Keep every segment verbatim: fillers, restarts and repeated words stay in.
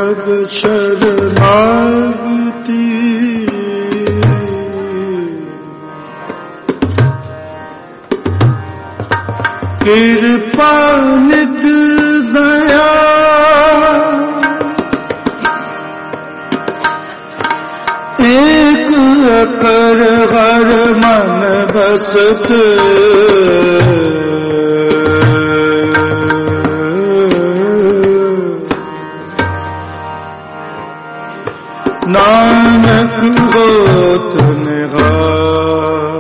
कब शरणागति कृपा नित दया एक अकर हर मन बसत नानक होत निहार।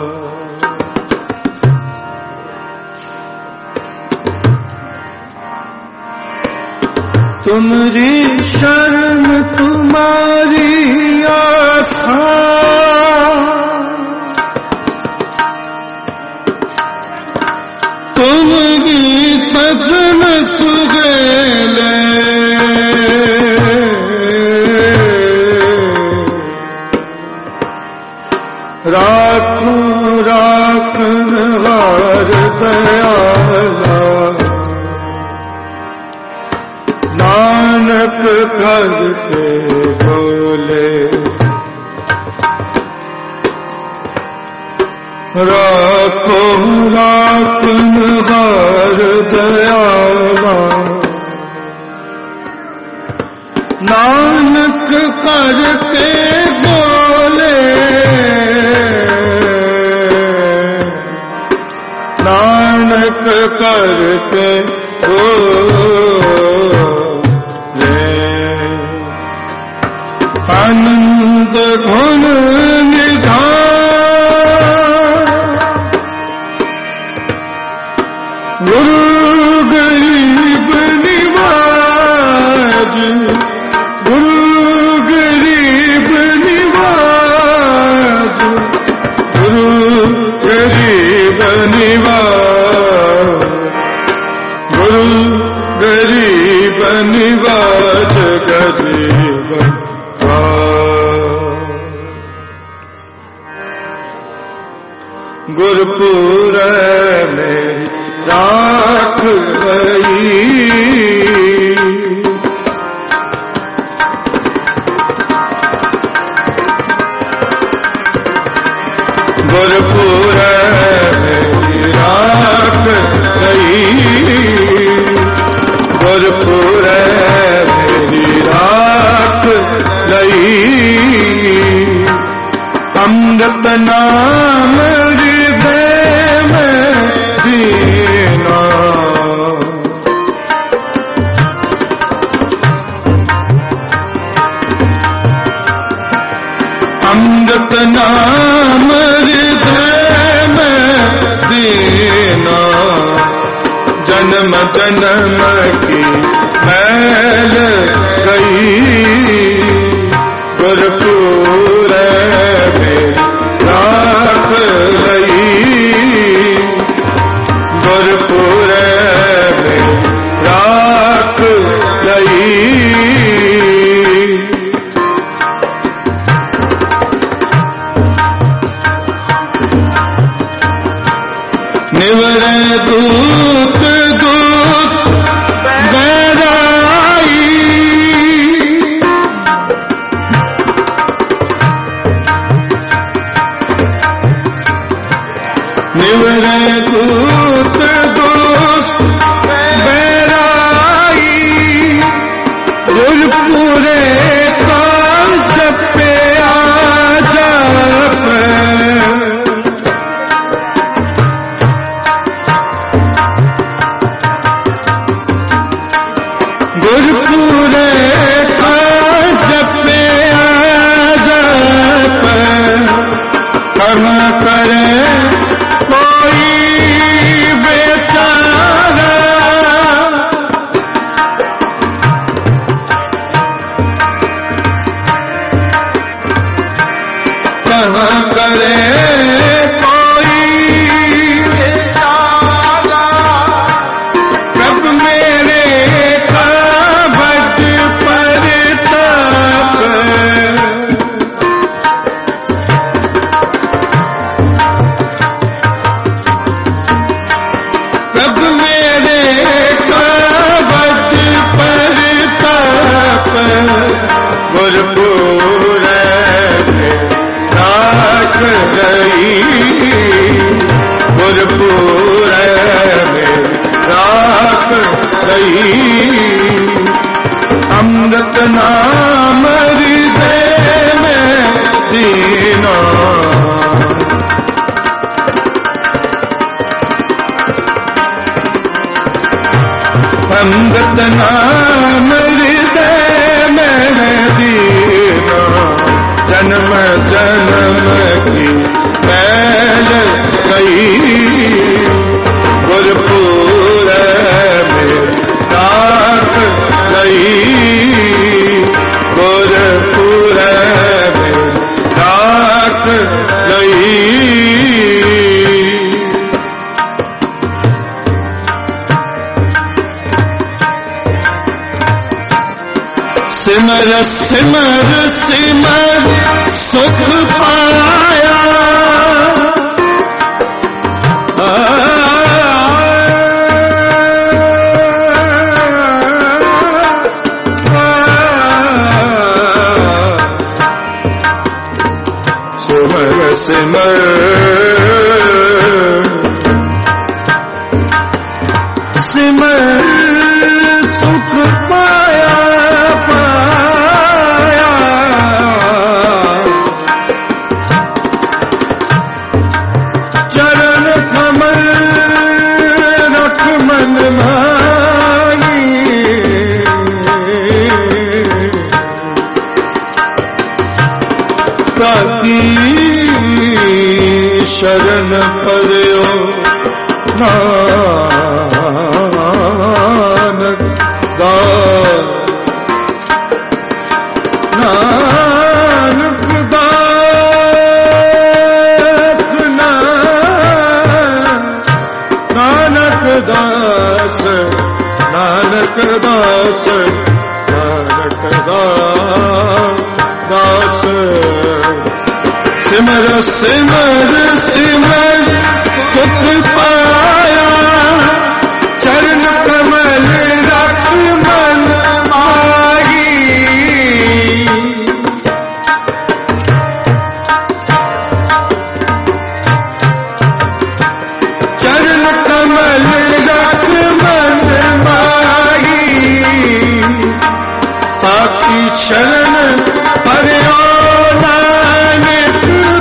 तुमरी शरण तुम्हारी आसा तुमरी सजन सुगेले राखो राखन हार दयाला नानक कर के बोले राखो राखन हार दयाला नानक कर के बोले नानक करके बोले आनंद घुन निधान गुरु गरीब निवाज गुरु गरीब निवाज गुरु गरीब निवाज गुरु गरीब निवाज गरीब गुरपुर में राख गई गुरपुर में राख गई गुरपुर मेरी राख गई अमृत नाम हृदय में दीना अमृत नाम हृदय में दीना जन्म जन्म की मैल गई गुरपुर में राख गई गुरपुर में राख गई निवर दूत दूत गहराई निवर दूत दूत गहराई गुरपुरे का जपे आ जप गुरपुरे का जपे जप कर्म करे कोई बेचारा कर्म करे कोई बेचारा कब मेरे गई गुरपुर में राख गई अमृत नाम हृदय में दीना अमृत नाम हृदय में दीना जन्म जन्म की मैल गई गुरपुर में राख गई गुरपुर में राख गई सिमर सिमर सिमर सुख पाया सिमर सिमर सिमर सुख पाया शरण पर्यो नानक नानक दास नानक दास नानक दास नानक दास सिमर सिमर सिमर सुख पाया चरण कमल रख मन माही चरण कमल रख मन माही आपकी शरण पर्यो नानक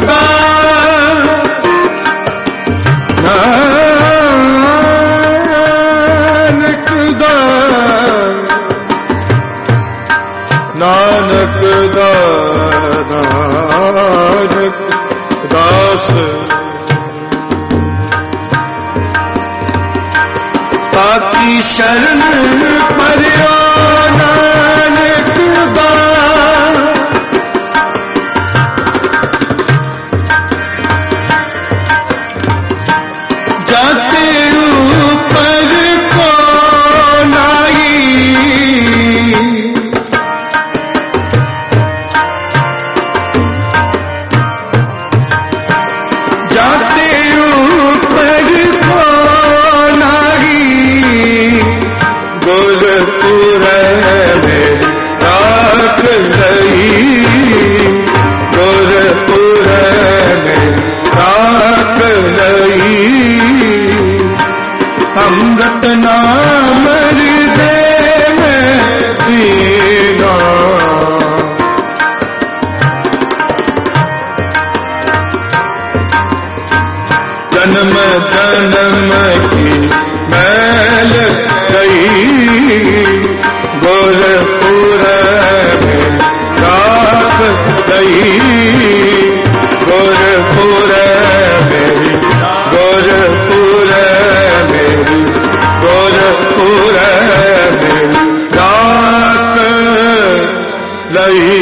नानक नानक दास पाकी शरण पर्यो नानक दास जाते ऊपर को नाई जाते ऊपर को नाही गुरपुर में राख गई गुरपुर में राख गई अमृत नाम हृदय में दीना जन्म जन्म की मैल गई गुरपुर में राख गई गुरपुर में गुरपुर में गुरपुर में राख गई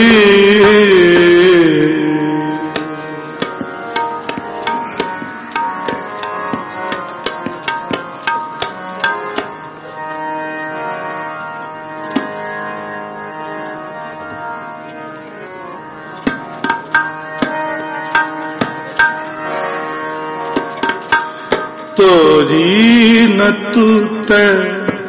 तोरी न टूटे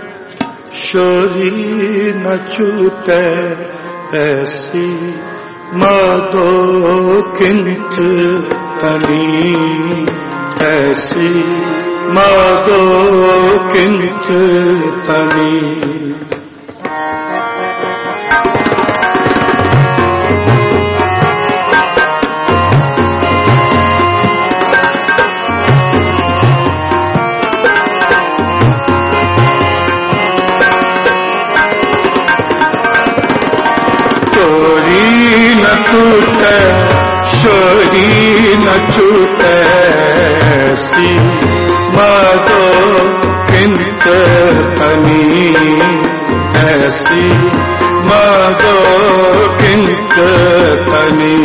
शोरी न छूटे ऐसी मदो किंचतनी ऐसी मदो किंचतनी। छूटे शोरी न छूटे सी मदो किंचतनी ऐसी मदो किंचतनी।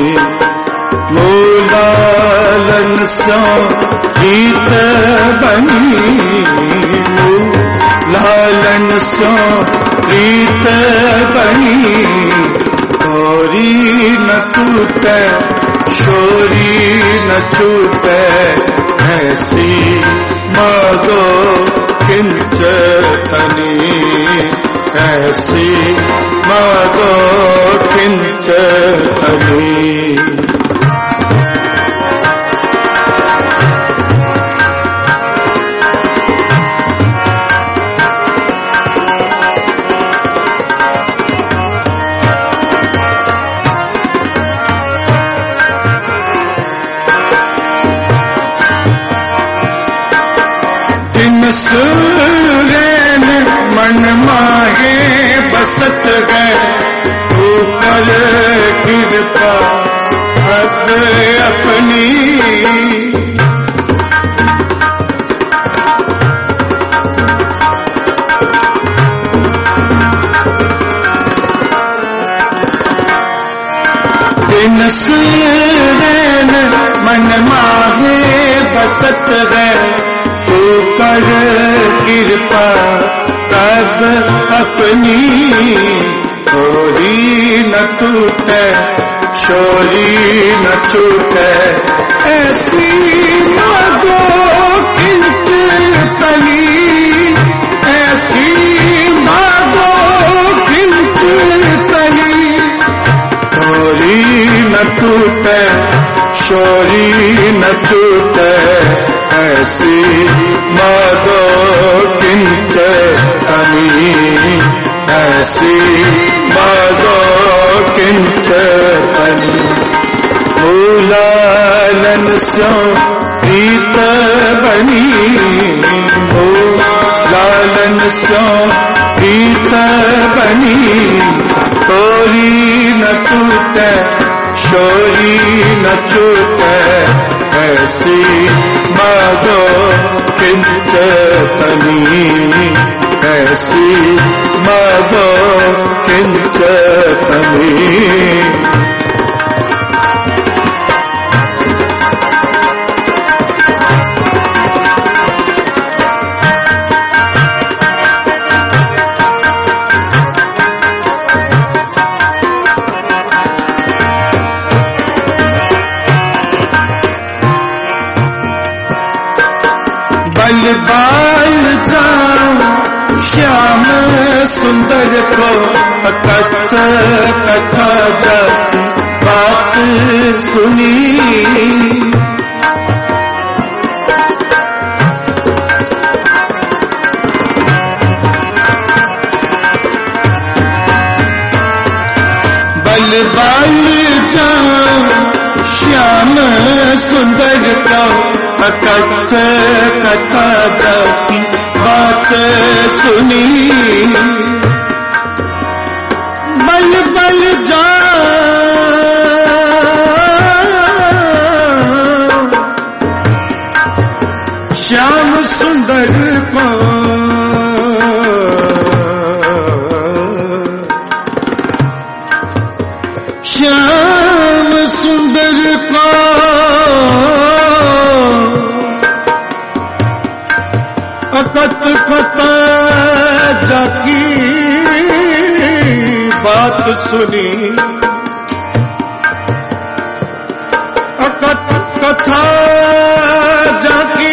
मूलालन सो गीत बनी लालन सो गीत बनी। शोरी न छूटे शोरी न छूटे ऐसी मदो किंचतनी ऐसी मदो किंचतनी। सुरेन मन माहे बसत है ऊपर कृपा अब अपनी। दिन सुरेन मन माहे बसत है ऊपर कृपा तब अपनी। शोरी न छूटे शोरी न छूटे ऐसी मदो किंचतनी ऐसी मदो किंचतनी। शोरी न छूटे शोरी न छूटे ऐसी मदो किंचतनी ऐसी मदो किंचतनी। मूलालन सो प्रीत बनी मूलालन सो प्रीत बनी। शोरी न छूटे शोरी न छूटे ऐसी मदो किंचतनी ऐसी मदो किंचतनी। बल बाल जाऊं श्याम सुंदर को कथ कथा जाती बात सुनी। बल बाल जाऊं श्याम सुंदर को कथ कथा जाती बात सुनी। बल बल जा श्याम सुंदर को श्याम सुंदर को अकथ कथा जाकी बात सुनी। अकथ कथा जाकी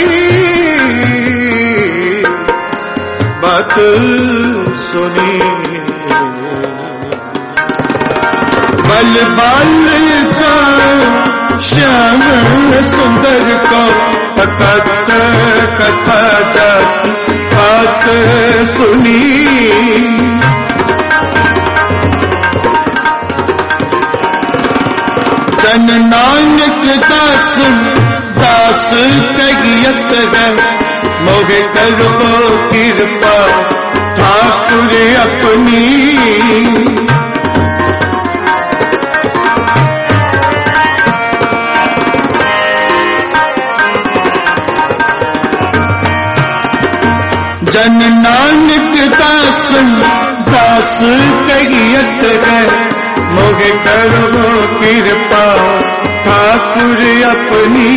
बात सुनी। बल बल बाल जाओ श्याम सुंदर को अकथ कथा जाति बात सुनी। जन नानक दास दास कहियत है मोहे करो कृपा ठाकुर अपनी। जन नानक दास दास कहियत है मोहे करो कृपा ठाकुर अपनी।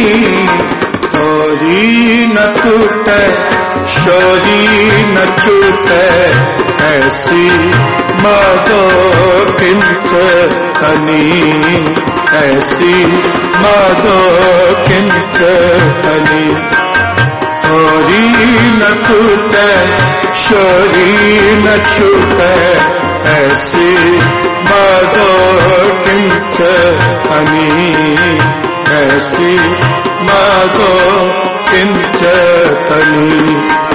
थोरी न टूटे शोरी न छूटे ऐसी माधो किंच तनी। ऐसी माधो किंच तनी। थोरी न टूटे शोरी न छूटे ऐसी माधो किंच तनी। ऐसी माधो किंच तनी।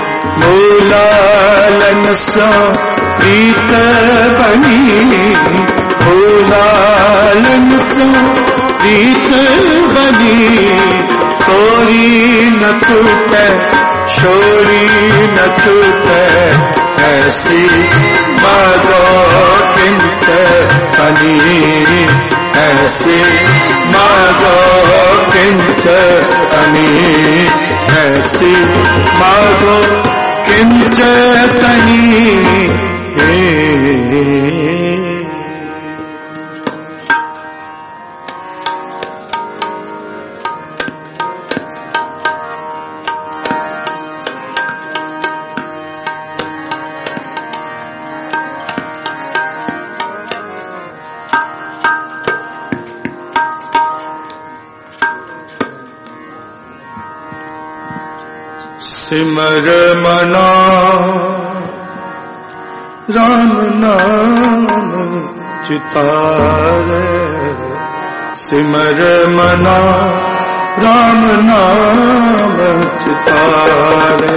मूलालन सो प्रीत बनी। मूलालन सो प्रीत बनी। तोरी न टूटे शोरी न टूटे ऐसी माधो किंच तनी। ऐसी माधो किंच तनी। ऐसी माधो किंच तनी। सिमर मना राम नाम चितारे। सिमर मना राम नाम चितारे।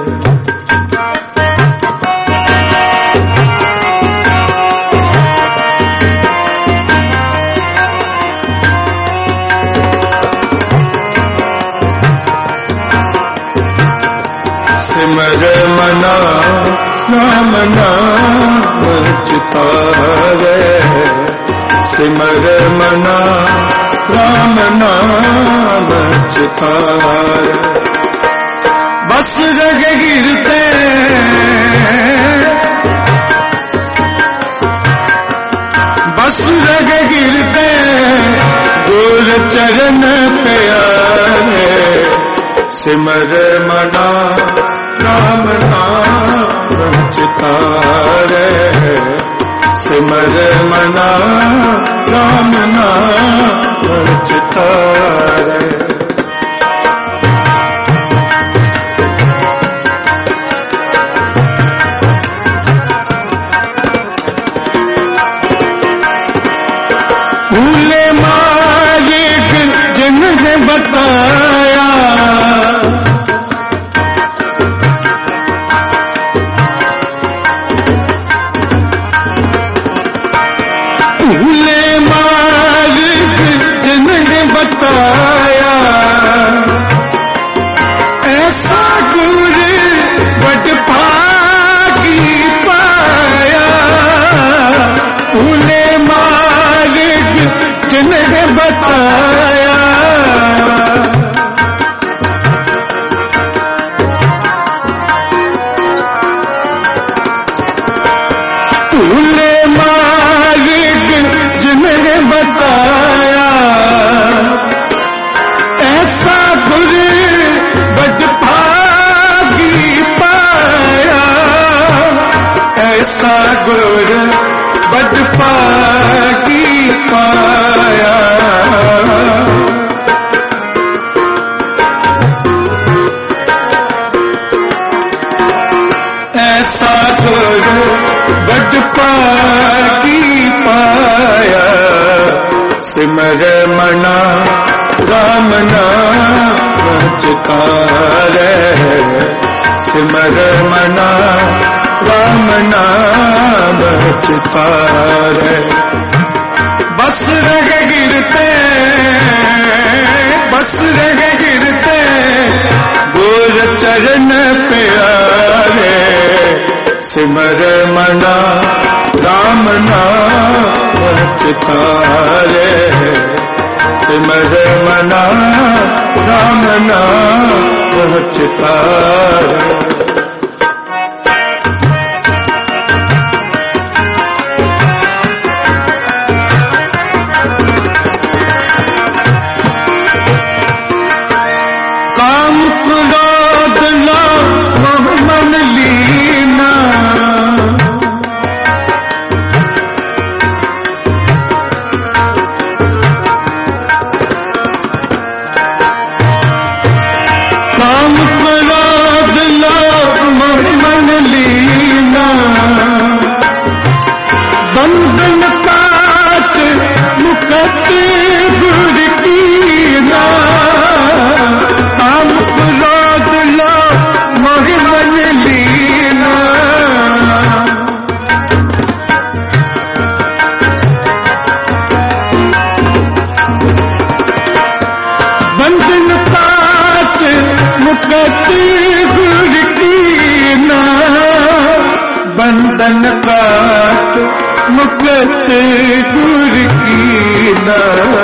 सिमर मना राम नाम चितारे। सिमर मना राम नाम चितारे। बस रग गिरते बस रग गिरते गोर चरण प्यारे। सिमर मना राम नाम चितारे। सिमर मना राम नाम चितारे। भूले मालिक जिन्हें बताया भूले मालिक जिन्हें बताया सिमर मना राम नाम चितारे, सिमर मना राम नाम चितारे। बस रह गिरते बस रह गिरते गोर चरण प्यारे, सिमर मना राम नाम चितारे, सिमर मना राम नाम चितारे। काम क्रोध लोभ मन लीना, काम क्रोध लोभ मन लीना, बंधन काट मुकत गुर कीना। काम क्रोध लोभ मन लीना, बंधन काट मुकत गुर कीना, बंधन काट मुकत गुर कीना।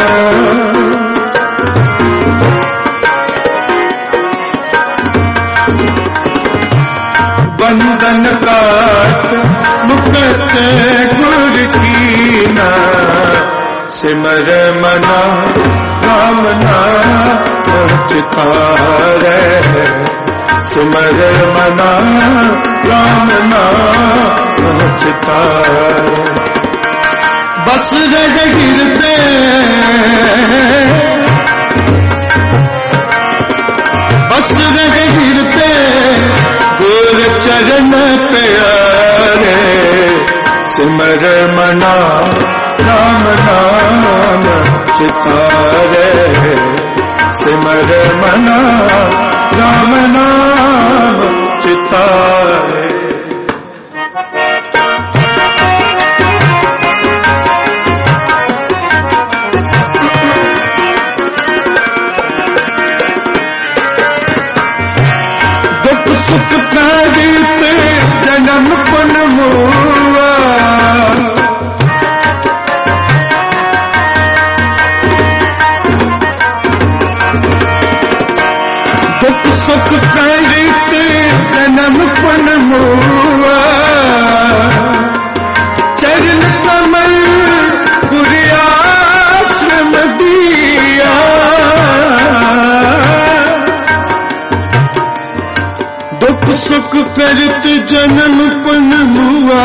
बंधन काट मुकत गुर कीना, सिमर मना राम नाम चितारे, सिमर मना राम नाम चितारे। बस रह गिरते बस रह गिरते गोर चरण प्यारे, सिमर मना राम नाम चितारे, सिमर मना राम नाम चितारे। दुख सुख प्रेरित जन्म पुन मुआ, दुख सुख प्रेरित जन्म पुन मुआ। चरण कमल गुर आश्रम दिया, दुख सुख प्रेरित जन्म पुन मुआ।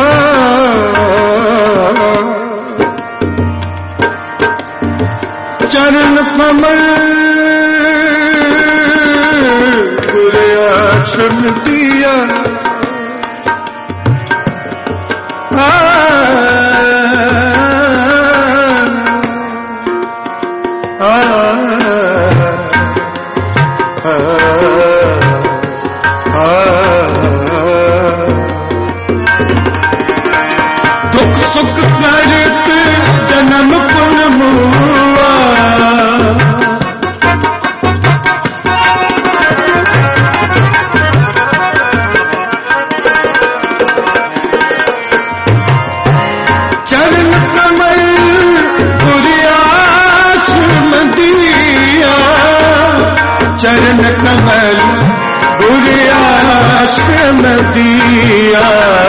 चरण कमल गुर आश्रम दिया, आ, आ, आ, आ, दुख सुख प्रेरित जन्म पुन मुआ। चरण कमल गुर आश्रम दिया, चरण कमल गुर आश्रम दिया।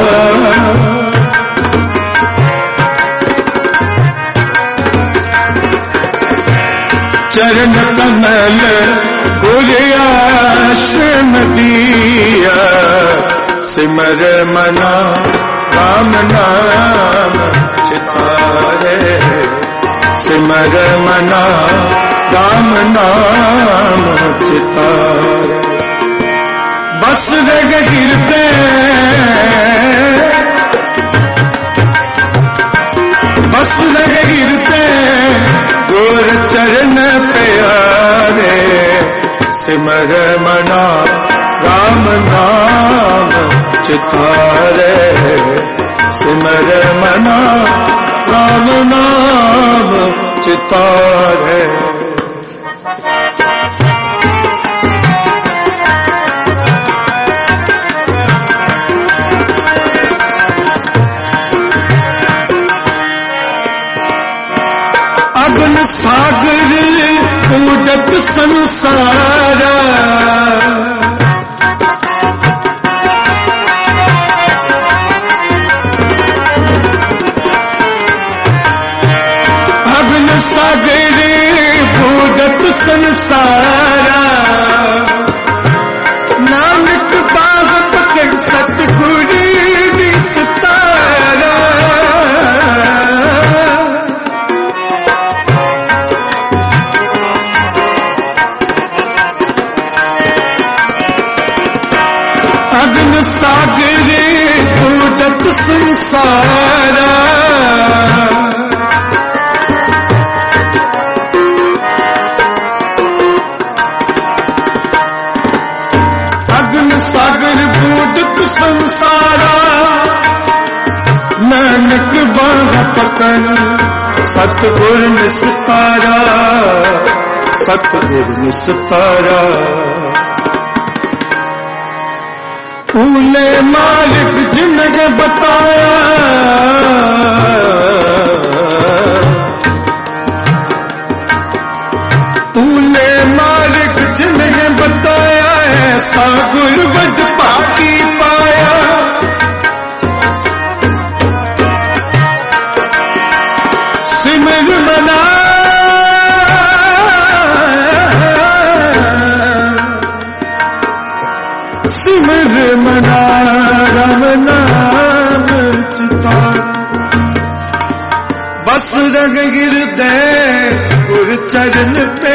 चरण कमल गुर आश्रम दिया, सिमर मना राम नाम चितारे, सिमर मना राम नाम चितारे। बस रह गिरते बस रह गिरते सिमर मना राम नाम चितारे, सिमर मना राम नाम चितारे। अगन सागर कूदत संसार, अगन सागर कूदत संसार, नानक बाग पकड़ सतगुरु निस्तारा। अगन सागरे कूदत संसारा, अगन सागर कूदत संसारा, नानक बाह पकड़ सतगुर निस्तारा, सतगुर निस्तारा। फूले मालिक जिन्हें बताया, फूले मालिक जिन्हें बताया, ऐसा गुरबत पाकी पाया। सिमर मना सिमर मना राम नाम चितारे, बस रग हृदय गुर चरण पे,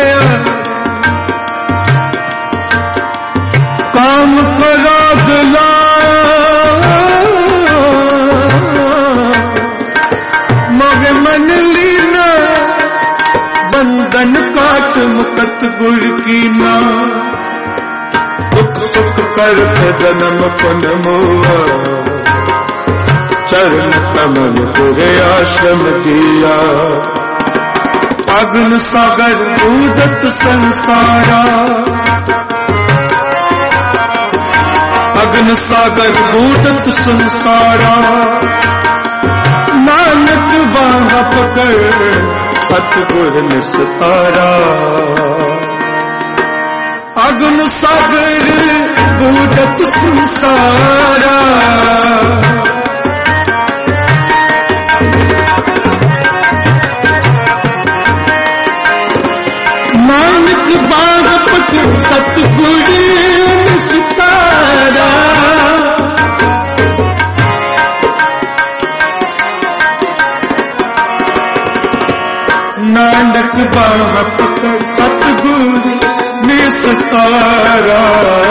काम क्रोध मोग मन लीना, बंधन काट मुकत गुर की ना। दुख सुख करत जन्म पुन मोहा, चरण कमल गुरे आश्रम दिया। अगन सागर कूदत संसारा, अगन सागर कूदत संसारा, नानक बाह पकड़ सतगुर निस्तारा। अगन सागर कूदत संसारा, नानक बाग पकड़ सतगुर निस्तारा। नानक बाग पकड़ सतगुर निस्तारा।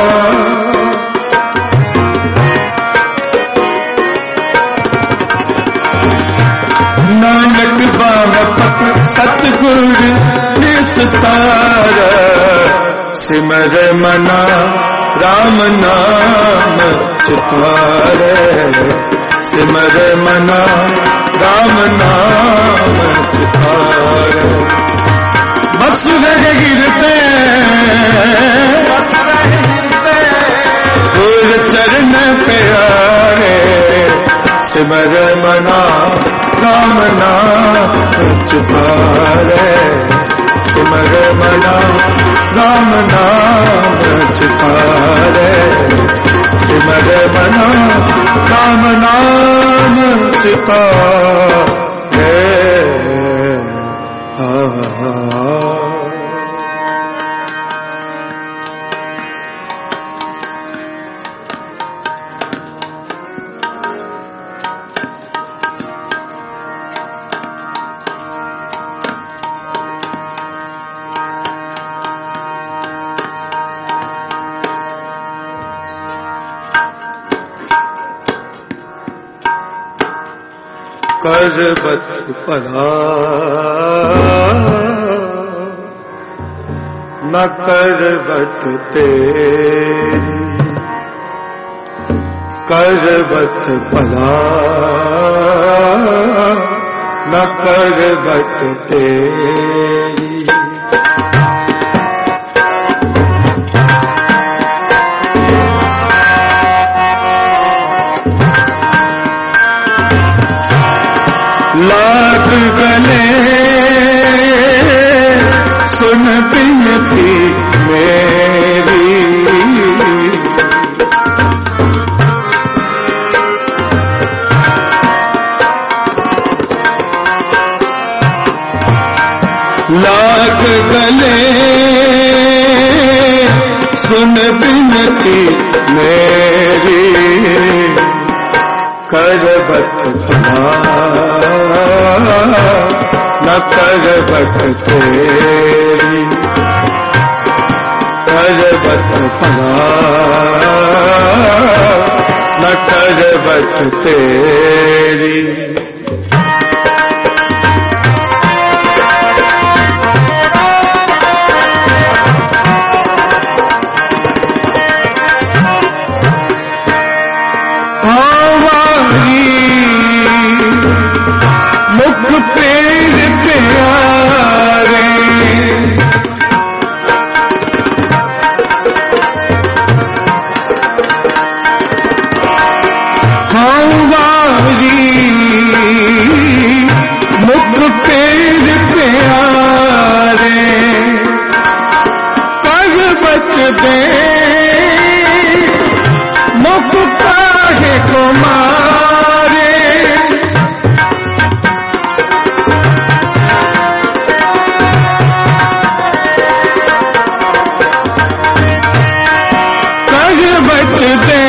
नानक बाह पकड़ सतगुर निस्तारा, सिमर मना राम नाम चितारे, सिमर मना राम नाम चितारे। बस रहे गिरते बस रहे गिरते गुर चरण प्यारे, सिमर मना राम नाम चितारे, सिमर मना राम नाम चितारे, सिमर मना राम नाम चितारे। करबत पड़ा न करवट तेरी करवट भला न करवट तेरी लाख गले सुन बिनती मेरी लाख गले सुन बिनती मेरी करवट भला न करवट तेरी करवट भला न करवट तेरी मुख पेर प्यारे हवारी मुख पेर प्यारे करवट दे मुख काहे को मारे करवट दे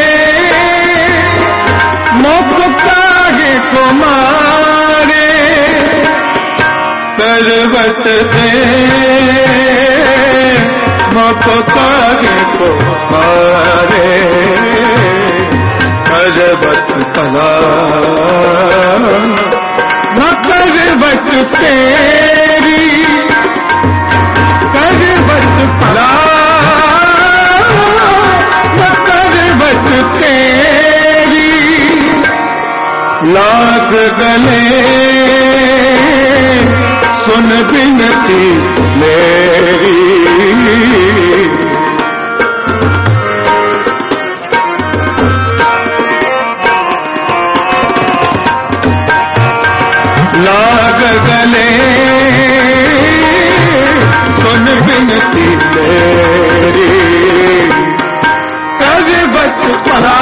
मुख काहे को मारे करवट दे मुख काहे को मारे करवट भला न करवट तेरी करवट भला न करवट तेरी लाख गले सुन बिनती मेरी लाख गले सुन बिनती मेरी करवट भला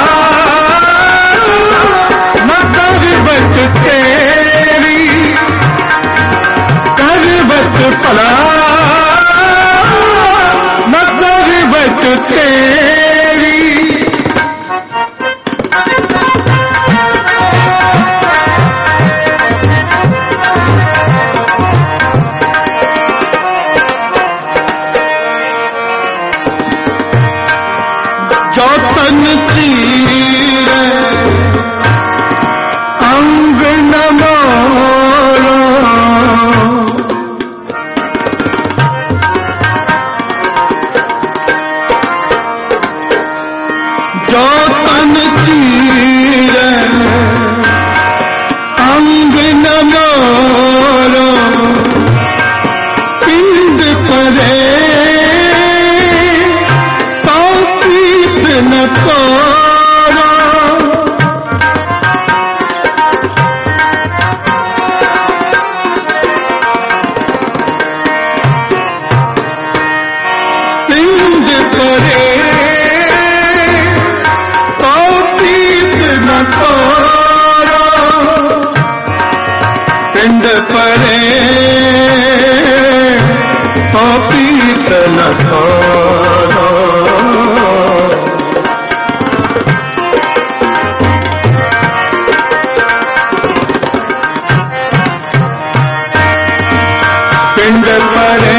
न करवट तेरी करवट भला न करवट तेरी चौतन चीर अंग न मोरो चौतन चीर अंग न मोरो पिंड परे न तोरो पिंड परे तो पीत न तोरो पिंड परे तो पीत न तोरो पिंड परे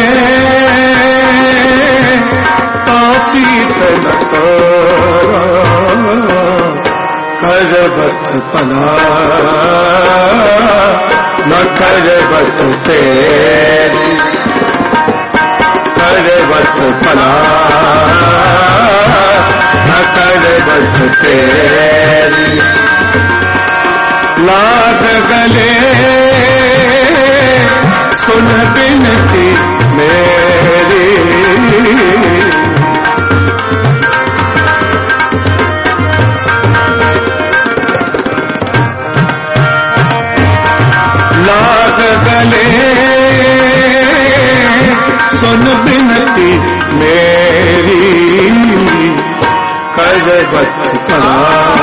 तो पीत न तोरो करवट भला न करवट तेरी करवत भला न करवत तेरी। लाग गले सुन बिनती मेरी, लाग गले सुन बिनती मेरी, करवत भला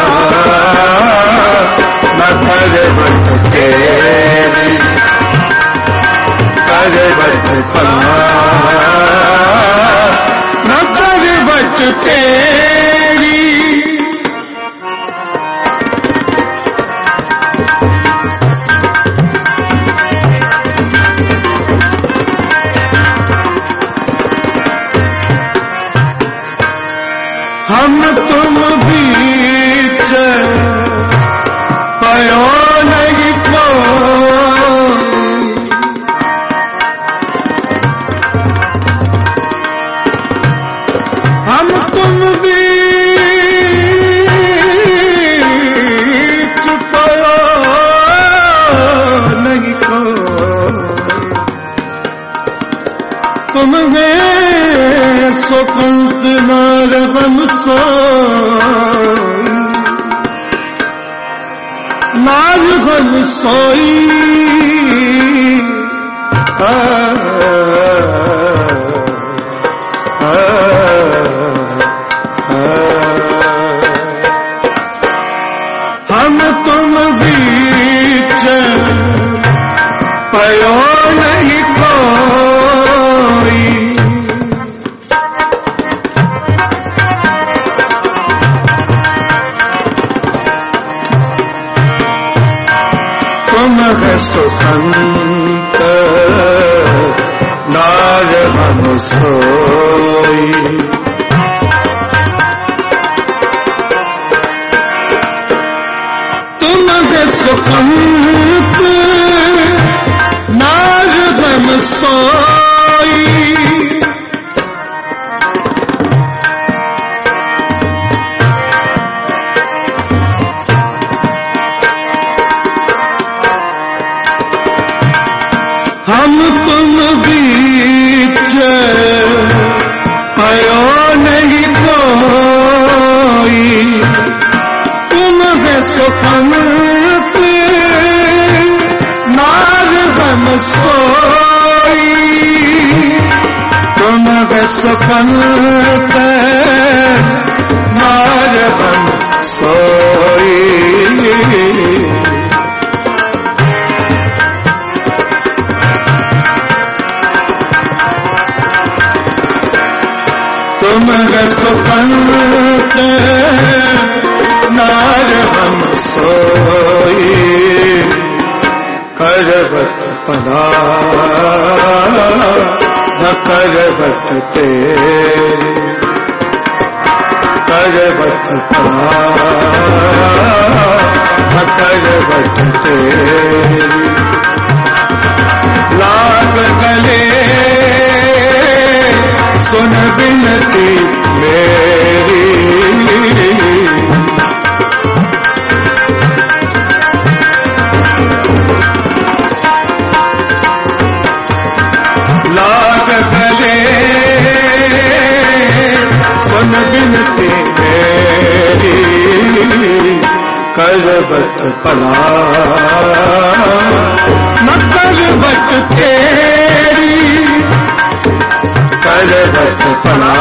न करवत तेरी। करवत भला न करवत तेरी। हम तुम बीच पयो नहीं कोई, हम तुम बीच पयो नहीं कोई। तुम है स्वतंत्र नार हम सोई, नार हम सोई। आ, आ, आ, हम तुम बीच पयो नहीं कोई। तुम है सुखंत नार हम सोई। तुम है सुखंत नार हम सोई। हम तुम बीच पयो नहीं कोई। तुम है सुखंत नार हम सोई। तुम है सुखंत नार हम सोई। तुम है सुखंत नार हम सोई। करवत भला न करवत तेरी। करवत भला न करवत तेरी। लाग गले सुन बिनती मेरी। लाग गले सुन बिनती मेरी। करवत भला न करवत तेरी। करवत भला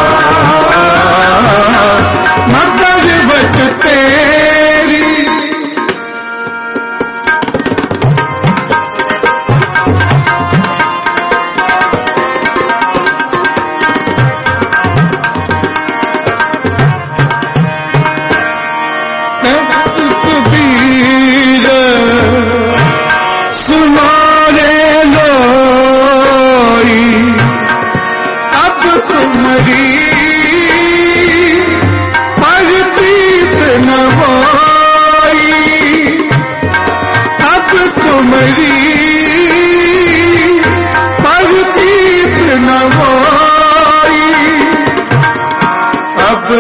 न करवत तेरी। कबीर सुनारे लोई अब तुम्हारी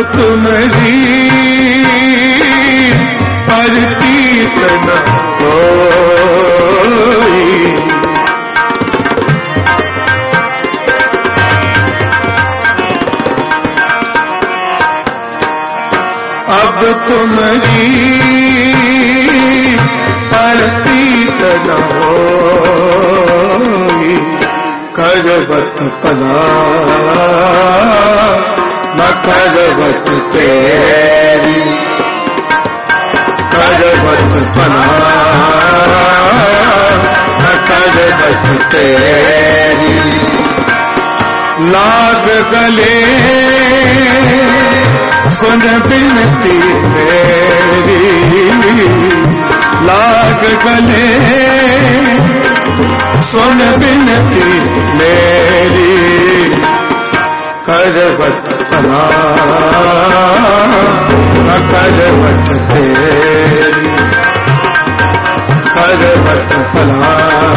तुम्हारी परतीत न होई। अब तुम्हारी परतीत न होई। करवत पला न करवत तेरी, करवत पला न करवत तेरी। लाग गले सुन बिनती मेरी, लाग गले सुन बिनती मेरी। करवत पला न करवत तेरी, करवत पला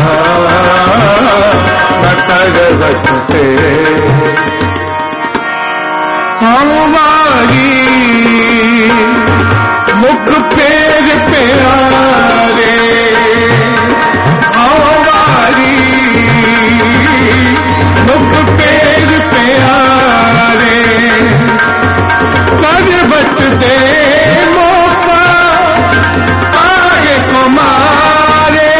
न करवत तेरी। हमारी मुख फेर प्यारे, हमारी मुख फेर प्यारे। करवत दे मौका आए कुमारे,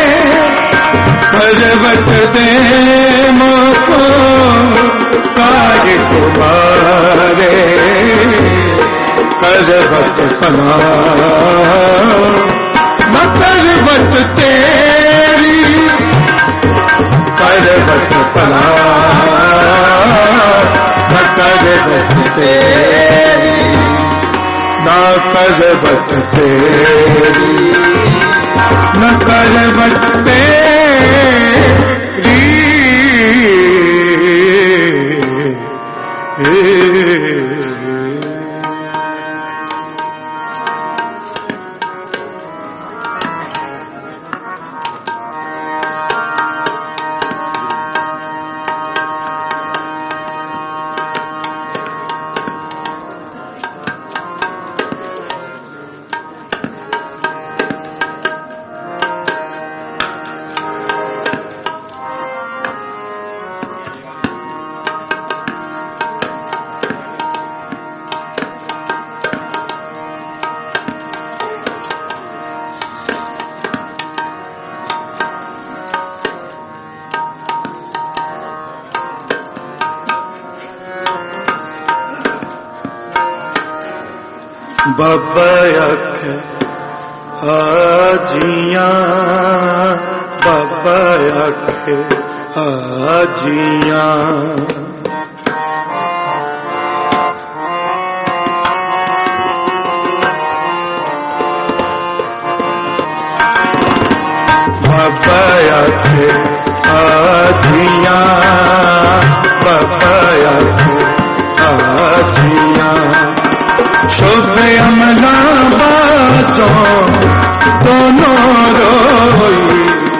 करवत दे मौका आए कुमारे। करवत पला न करवत तेरी, करवत पला न करवत तेरी, न करवत तेरी, न करवत तेरी। बाबा आखे हाजियां, बाबा आखे हाजियां। बाबा आखे हाजियां, बाबा आखे हाजियां। शुभ अमला बातों दोनों रोई,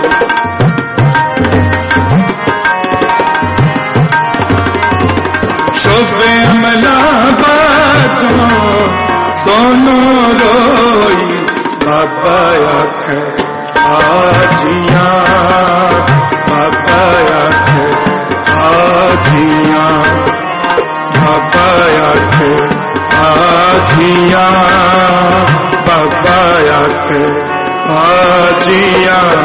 शुभ अमला बातों दोनों रोई। बाबा आखे हाजियां, बाबा आखे हाजियां, बाबा आखे हाजियां, बाबा आखे हाजियां।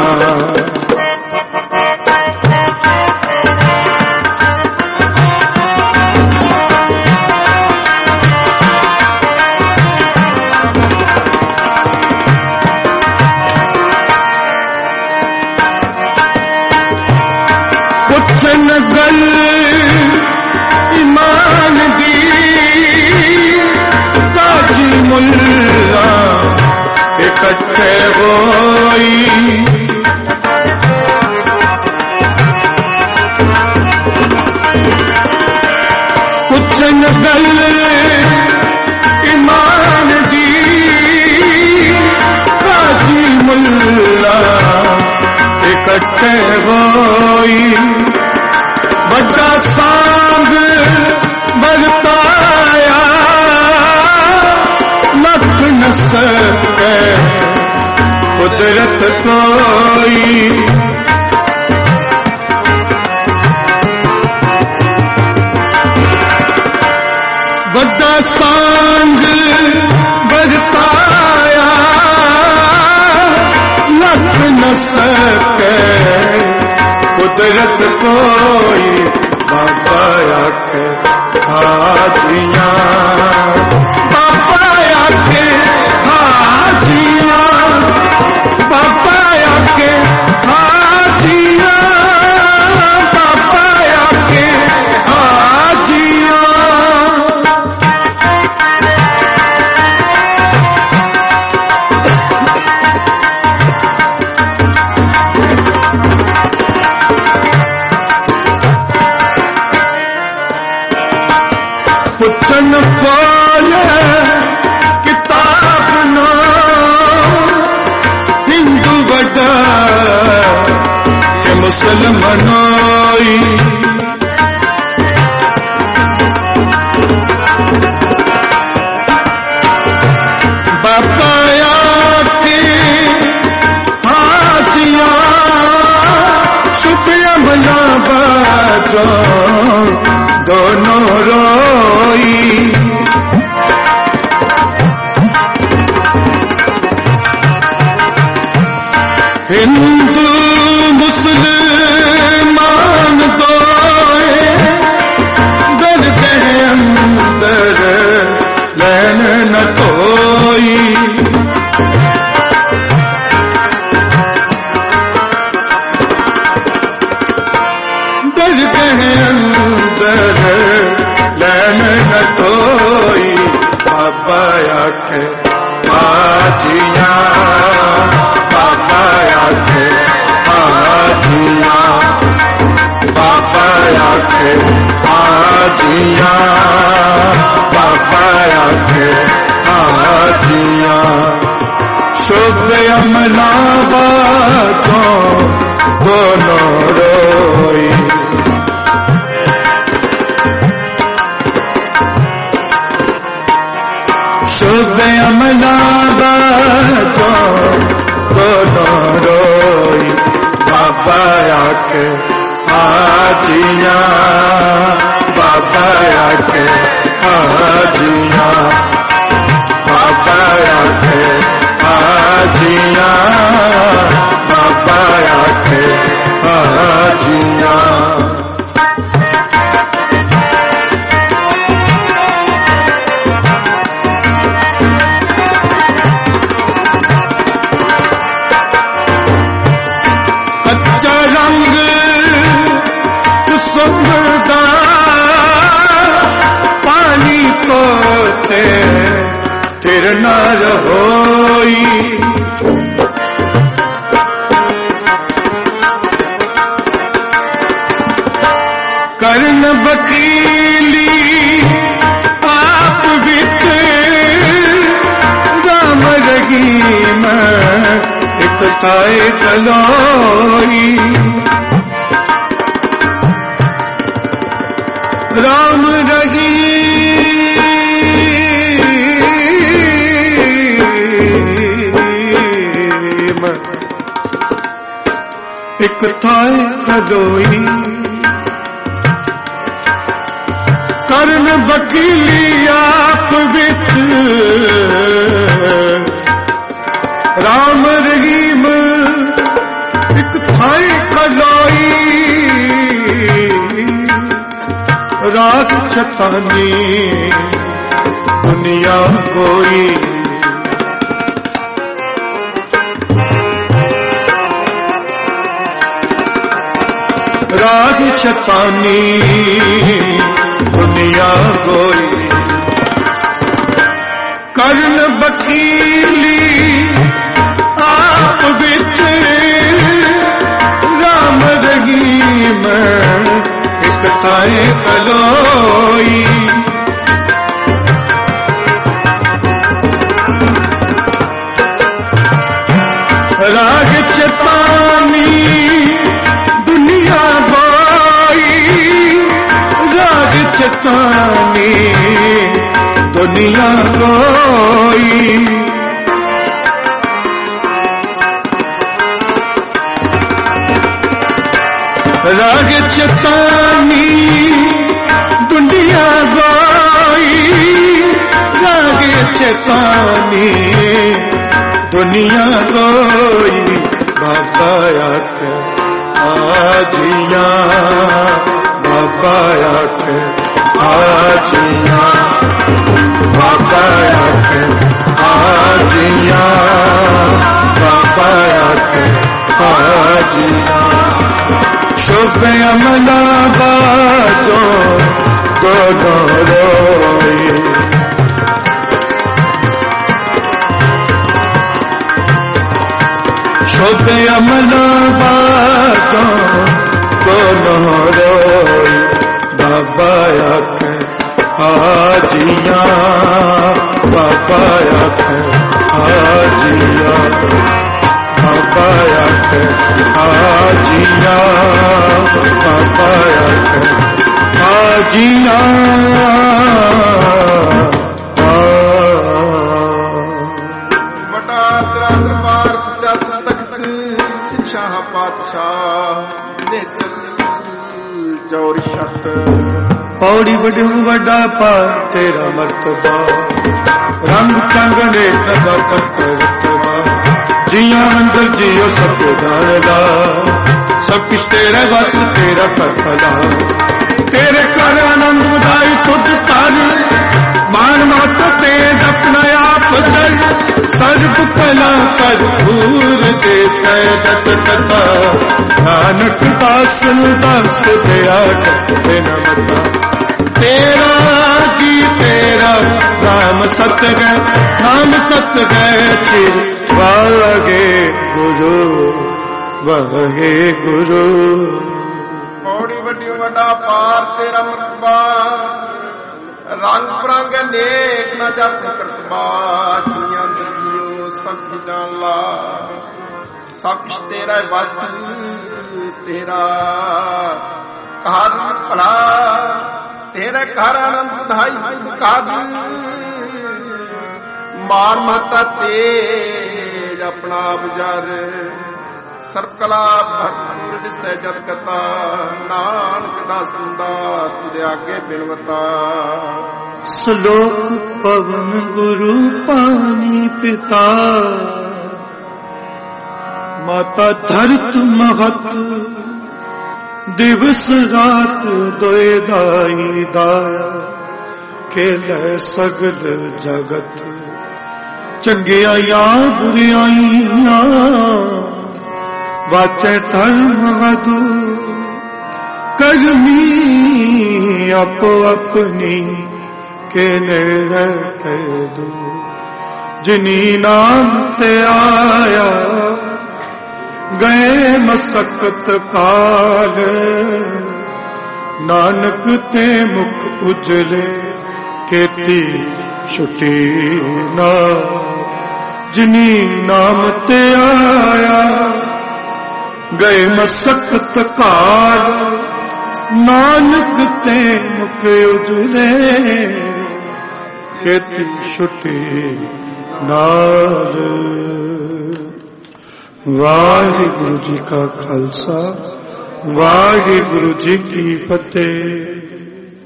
पुछन गल ईमान दी, काजी मुल्ला इकट्ठे होई। पुछन गल ईमान दी, काजी मुल्ला इकट्ठे होई। बड़ा सांग बरताया सांग बरताया लख न सके कुदरत कोई बाबा आके हाजियां बाबा आके हाजियां बाबा आके हाजियां बाबा आके हाजियां पुछन पाया किताब ना हिंदू वड़ा के मुसलमानोई बाबा आके हाजियां शुक्रिया मना बाजो दोनों रोई हिंदू मुसलमान दोए दर्द अंदर लैन न कोई दर्द अंदर लैन न कोई बाबा आके हाजियां बाबा आके हाजियां बाबा आके हाजियां बाबा आके हाजियां शुभ अमनावा को दोनों रोई शुभ अमनावा को दोनों रोई बाबा आके हाजियां बाबा आके हाजियां बाबा आके हाजियां बाबा आके हाजियां कच्चा रंग कुसुमदा पानी पोते तिर न रहोई करन वकीली आप विच राम रहीम एक ताए कलोई राम रहीम एक ताए कलोई करन वकीली आप विच राम रहीम एक थाई कलोई रात छतानी दुनिया कोई रात छतानी दुनिया कोई करन वकीली आप बिच राम रहीम एक ताए कलोई राग चतानी दुनिया गोई राग चतानी दुनिया गोई राग चतानी दुनिया गोई चेतानी दुनिया कोई बाबा आखे आजिया बाबा आखे आजिया बाबा आखे आजिया बाबा आखे आजिया शुभ अमला बाजो दोनों रोए शुभ अमला बाजो दोनों रोए बाबा आखे आजिया बाबा आखे आजिया बाबा आखे आजिया बाबा आखे आजिया बड़ा तेरा दरबार सच्चा तख्त सिरशाह पातशाह ने चौर शत पौड़ी बड़ू बड़ा पा तेरा मर्तबा रंग रंग ने तबा रतबा जिया अंदर जियो सब जानदा सब कुछ तेरा बस तेरा फला तेरे कर आनंद उदाई तुझ कर मान मात तेज अपना आप चल सर्व कला कर भूल दे सैदत कथा नानक दास दास दया करते न बता तेरा जी तेरा नाम सत है नाम सत है चिर वागे गुरु वाहे गुरु पौड़ी वड्डी वड्डा पार तेरा मरतबा रंग बरंग नेक न जप करतबा दुनिया दरियो सब जान ला सब कुछ तेरा बस तेरा कार भला तेरे घर आनंद बधाई काद मान महता तेज अपना बजार सरकला भरपूर दिसै जत कथा नानक दास दास तुझे आगे बिनवता श्लोक पवन गुरु पानी पिता माता धरत महत दिवस रात दोए दाई दाया खेलै सगल जगत चंगियां बुरियाइयां वाचे धर्म वधु करनी अपो अपनी के रह दो जिनी नाम ते आया गए मसकत काल नानक ते मुख उजले केती छुटी ना जिनी नाम ते आया गए मसकत काल नानक ते मुख उजले केती छुटी नाल। वाहिगुरु जी का खालसा वाहिगुरु जी की फतेह।